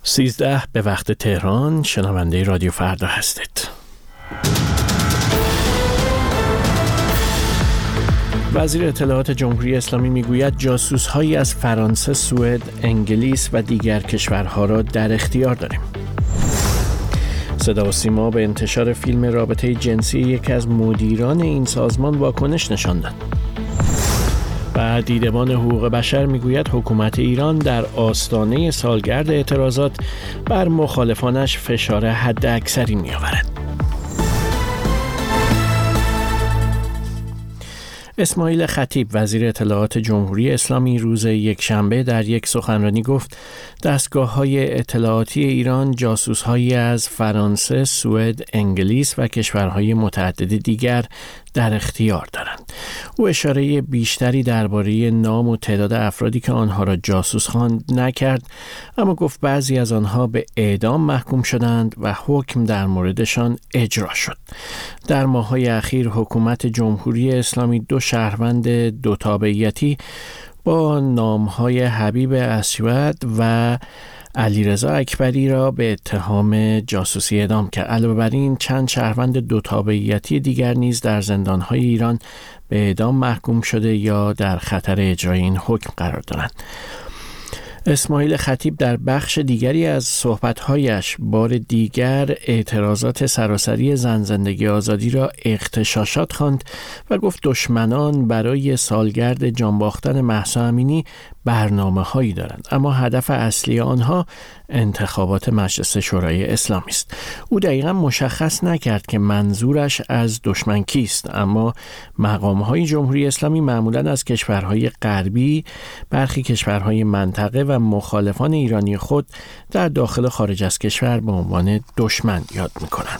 13 به وقت تهران. شنونده رادیو فردا هستید. وزیر اطلاعات جمهوری اسلامی میگوید جاسوس‌هایی از فرانسه، سوئد، انگلیس و دیگر کشورها را در اختیار داریم. صدا و سیما به انتشار فیلم رابطه جنسی یکی از مدیران این سازمان واکنش نشان داد. و دیدبان حقوق بشر میگوید حکومت ایران در آستانه سالگرد اعتراضات بر مخالفانش فشار حداکثری می‌آورد. اسماعیل خطیب وزیر اطلاعات جمهوری اسلامی روز یکشنبه در یک سخنرانی گفت دستگاه‌های اطلاعاتی ایران جاسوس‌هایی از فرانسه، سوئد، انگلیس و کشورهای متعدد دیگر در اختیار دارند. او اشاره بیشتری درباره نام و تعداد افرادی که آنها را جاسوس خواند نکرد، اما گفت بعضی از آنها به اعدام محکوم شدند و حکم در موردشان اجرا شد. در ماه‌های اخیر حکومت جمهوری اسلامی 2 شهروند 2 تابعیتی با نام‌های حبیب اسود و علیرضا اکبری را به اتهام جاسوسی اعدام کرد. علاوه بر این چند شهروند 2 تابعیتی دیگر نیز در زندان‌های ایران به اعدام محکوم شده یا در خطر اجرای این حکم قرار دارند. اسماعیل خطیب در بخش دیگری از صحبت‌هایش بار دیگر اعتراضات سراسری زن زندگی آزادی را اغتشاشات خواند و گفت دشمنان برای سالگرد جانباختن مهسا امینی برنامه‌هایی دارند، اما هدف اصلی آنها انتخابات مجلس شورای اسلامی است. او دقیقاً مشخص نکرد که منظورش از دشمن کیست، اما مقام‌های جمهوری اسلامی معمولاً از کشورهای غربی، برخی کشورهای منطقه و مخالفان ایرانی خود در داخل و خارج از کشور به عنوان دشمن یاد می‌کنند.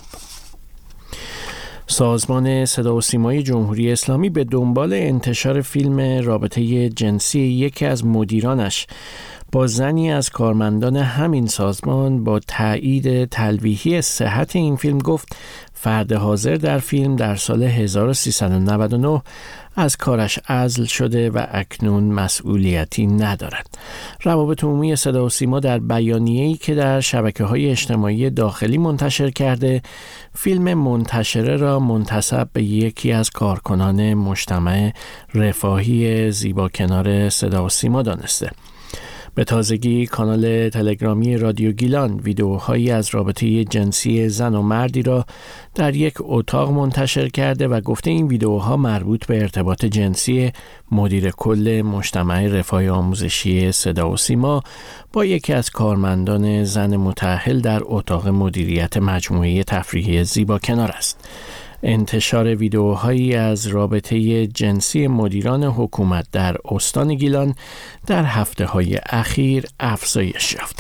سازمان صدا و سیمای جمهوری اسلامی به دنبال انتشار فیلم رابطه جنسی یکی از مدیرانش با زنی از کارمندان همین سازمان با تایید تلویحی صحت این فیلم گفت فرد حاضر در فیلم در سال 1399 از کارش عزل شده و اکنون مسئولیتی ندارد. روابط عمومی صدا و سیما در بیانیه‌ای که در شبکه‌های اجتماعی داخلی منتشر کرده، فیلم منتشره را منتسب به یکی از کارکنان مجتمع رفاهی زیباکنار صدا و سیما دانسته. به تازگی کانال تلگرامی رادیو گیلان ویدئوهایی از رابطه جنسی زن و مردی را در یک اتاق منتشر کرده و گفته این ویدئوها مربوط به ارتباط جنسی مدیر کل مجتمع رفاه آموزشی صدا و سیما با یکی از کارمندان زن متأهل در اتاق مدیریت مجموعه تفریحی زیباکنار است. انتشار ویدئوهایی از رابطه جنسی مدیران حکومت در استان گیلان در هفته‌های اخیر افزایش یافته.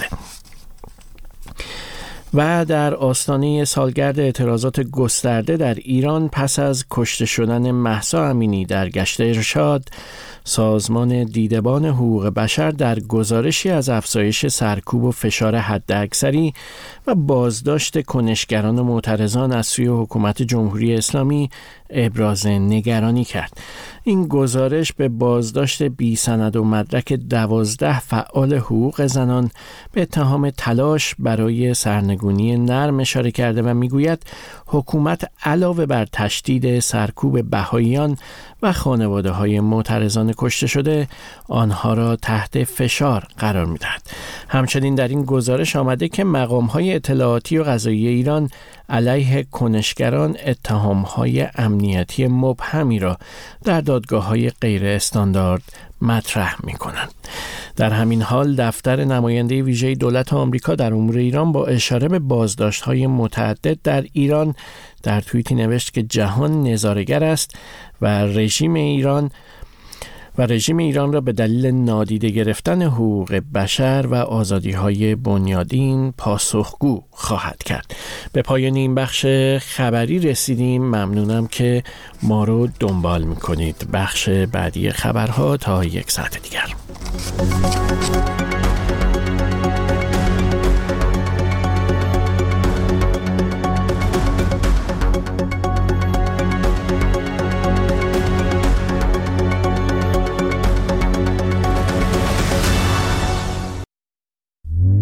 و در آستانه سالگرد اعتراضات گسترده در ایران پس از کشته شدن مهسا امینی در گشت ارشاد، سازمان دیدبان حقوق بشر در گزارشی از افزایش سرکوب و فشار حداکثری و بازداشت کنشگران و معترضان از سوی حکومت جمهوری اسلامی ابراز نگرانی کرد. این گزارش به بازداشت بی سند و مدرک 12 فعال حقوق زنان به اتهام تلاش برای سرنگونی نرم اشاره کرده و میگوید حکومت علاوه بر تشدید سرکوب بهائیان و خانواده‌های معترضان کشته شده، آنها را تحت فشار قرار می‌دهد. همچنین در این گزارش آمده که مقام‌های اطلاعاتی و قضایی ایران علیه کنشگران اتهام‌های امنیتی مبهمی را در دادگاه‌های غیر استاندارد مطرح می‌کنند. در همین حال دفتر نماینده ویژه دولت آمریکا در امور ایران با اشاره به بازداشت‌های متعدد در ایران در توییتی نوشت که جهان نظاره‌گر است و رژیم ایران را به دلیل نادیده گرفتن حقوق بشر و آزادی‌های بنیادین پاسخگو خواهد کرد. به پایان این بخش خبری رسیدیم. ممنونم که ما رو دنبال می‌کنید. بخش بعدی خبرها تا 1 ساعت دیگر.